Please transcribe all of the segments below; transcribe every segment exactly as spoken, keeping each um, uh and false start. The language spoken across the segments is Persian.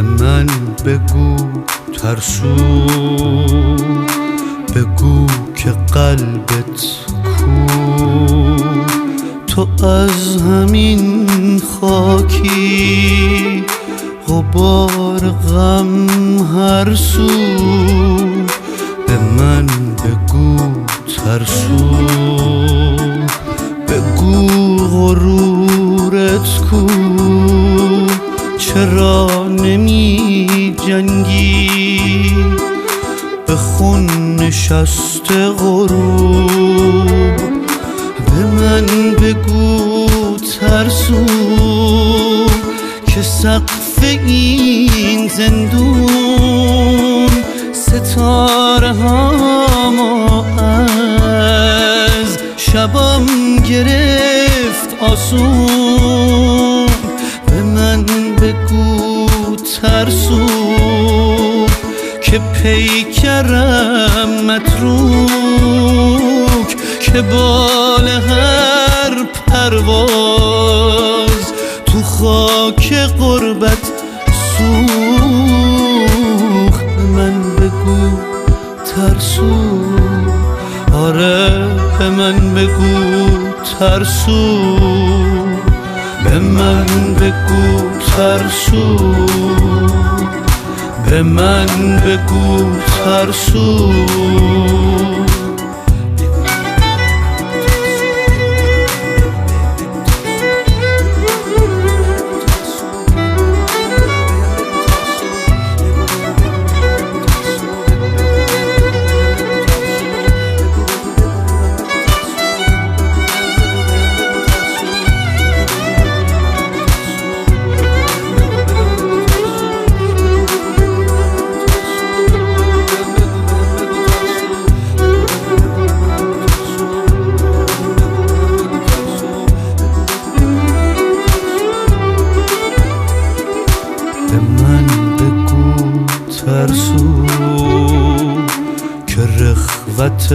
من بگو ترسو، بگو که قلبت کو، تو از همین خاکی غبار غم هر سو. به من بگو ترسو، بگو غرورت کو، چرا نمی جنگی به خون نشسته غروب. به من بگو ترسو که سقف این زندون ستاره هامو از شبم گرفت آسون. به من بگو ترسو که پیکرم متروک، که بال هر پرواز تو خاک غربت سوخت. به من بگو ترسو، آره به من بگو ترسو، به من بگو ترسو، به من بگو ترسو. به من بگو ترسو که رخوت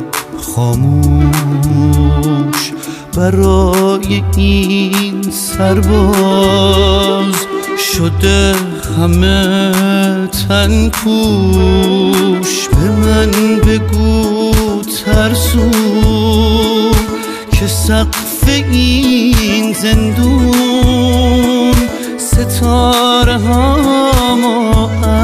خاموش برای این سرباز شده همه تن پوش. به من بگو ترسو که سقف این زندون ستاره هامو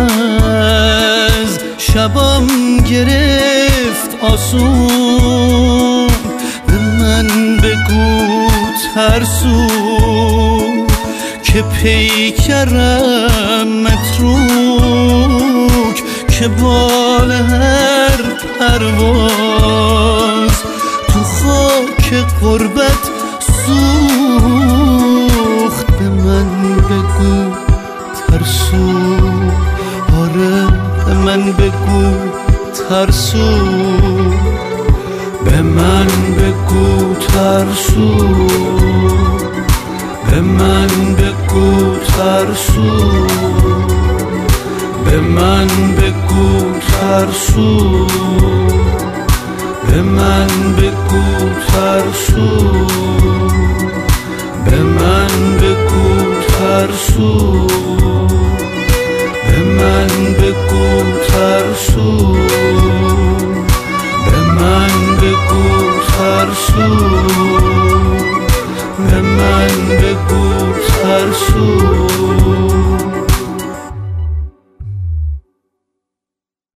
از شبم گرفت آسون. به من بگو ترسو که پیکرم متروک، که بال هر پرواز تو خاک غربت سوخت. به من بگو ترسو، آره به من بگو ترسو، به من بگو ترسو، به من بگو ترسو، به من بگو ترسو، به من بگو ترسو، به من بگو ترسو، به من بگو ترسو، به من بگو ترسو، به من بگو ترسو.